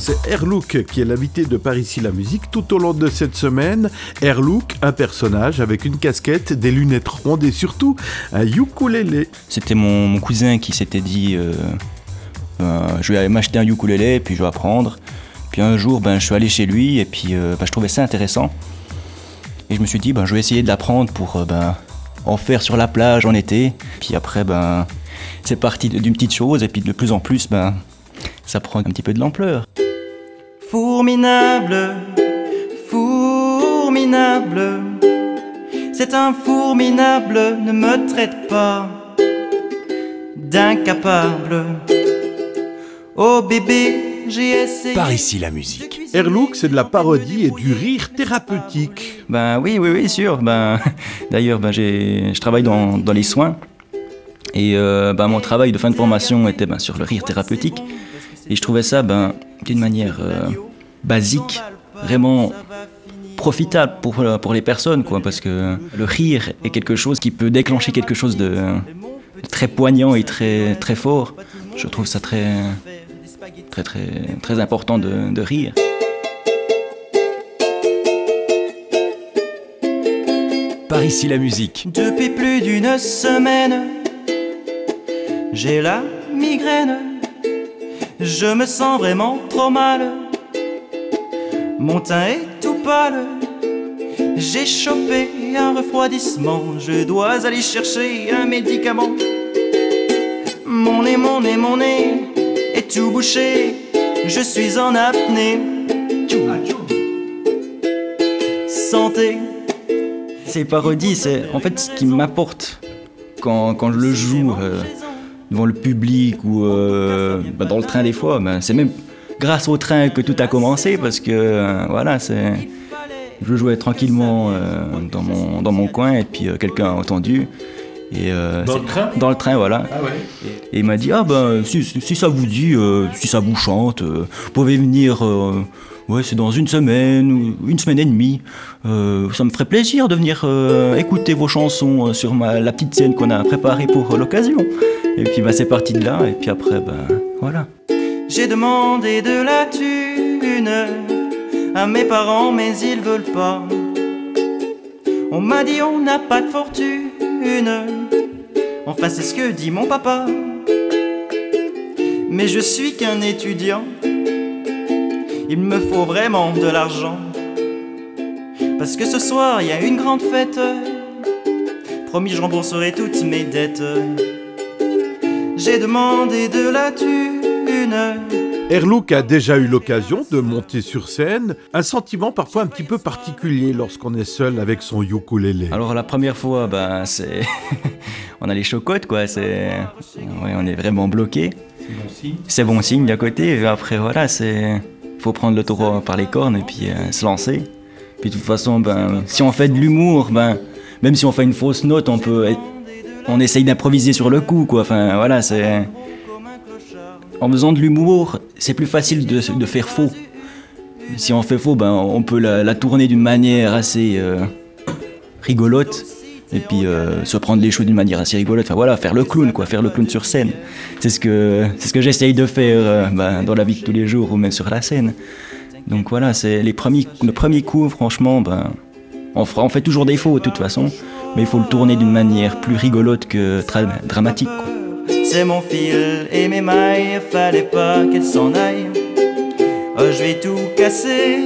C'est Airlook qui est l'invité de Par ici la musique tout au long de cette semaine. Airlook, un personnage avec une casquette, des lunettes rondes et surtout un ukulélé. C'était mon cousin qui s'était dit je vais aller m'acheter un ukulélé et puis je vais apprendre. Puis un jour je suis allé chez lui et puis je trouvais ça intéressant. Et je me suis dit je vais essayer de l'apprendre pour en faire sur la plage en été. Puis après c'est parti d'une petite chose et puis de plus en plus ça prend un petit peu de l'ampleur. Fourminable, fourminable, c'est un fourminable, ne me traite pas d'incapable. Oh bébé, j'ai essayé. Par ici la musique. Airlook, c'est de la parodie et du rire thérapeutique. Oui, sûr. D'ailleurs, je travaille dans les soins. Et mon travail de fin de formation était sur le rire thérapeutique. Et je trouvais ça d'une manière basique, vraiment profitable pour les personnes, quoi, parce que le rire est quelque chose qui peut déclencher quelque chose de très poignant et très, très fort. Je trouve ça très, très, très, très important de rire. Par ici la musique. Depuis plus d'une semaine, j'ai la migraine. Je me sens vraiment trop mal. Mon teint est tout pâle. J'ai chopé un refroidissement. Je dois aller chercher un médicament. Mon nez est tout bouché. Je suis en apnée. Santé. Ces parodies, c'est en fait ce qui m'apporte quand je le joue devant le public ou dans le train des fois. C'est même grâce au train que tout a commencé parce que je jouais tranquillement dans mon coin et puis quelqu'un a entendu. Et, dans le train, voilà. Ah ouais. Et il m'a dit si ça vous dit, si ça vous chante, vous pouvez venir. C'est dans une semaine ou une semaine et demie. Ça me ferait plaisir de venir écouter vos chansons sur la petite scène qu'on a préparée pour l'occasion. Et puis c'est parti de là. Et puis après, voilà. J'ai demandé de la thune à mes parents, mais ils veulent pas. On m'a dit on n'a pas de fortune. Enfin, c'est ce que dit mon papa. Mais je suis qu'un étudiant. Il me faut vraiment de l'argent. Parce que ce soir, il y a une grande fête. Promis, je rembourserai toutes mes dettes. J'ai demandé de la thune. Airlook a déjà eu l'occasion de monter sur scène, un sentiment parfois un petit peu particulier lorsqu'on est seul avec son ukulélé. Alors la première fois, on a les chocottes, quoi. On est vraiment bloqué. C'est bon signe d'à côté. Et après faut prendre le taureau par les cornes et puis se lancer. Puis de toute façon, si on fait de l'humour, même si on fait une fausse note, on essaye d'improviser sur le coup, quoi. En faisant de l'humour, c'est plus facile de faire faux. Si on fait faux, on peut la tourner d'une manière assez rigolote et puis se prendre les choses d'une manière assez rigolote. Faire le clown, quoi, faire le clown sur scène. C'est ce que j'essaye de faire dans la vie de tous les jours ou même sur la scène. Donc voilà, c'est le premier coup, franchement, on fait toujours des faux de toute façon, mais il faut le tourner d'une manière plus rigolote que dramatique, quoi. C'est mon fil et mes mailles, fallait pas qu'elles s'en aillent. Oh, je vais tout casser.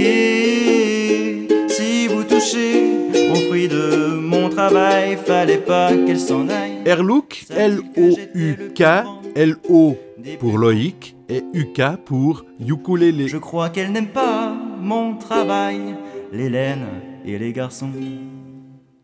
Si vous touchez au fruit de mon travail, fallait pas qu'elles s'en aillent. Airlook, L-O-U-K, L-O pour Loïc et U-K pour ukulélé. Je crois qu'elle n'aime pas mon travail, les laines et les garçons.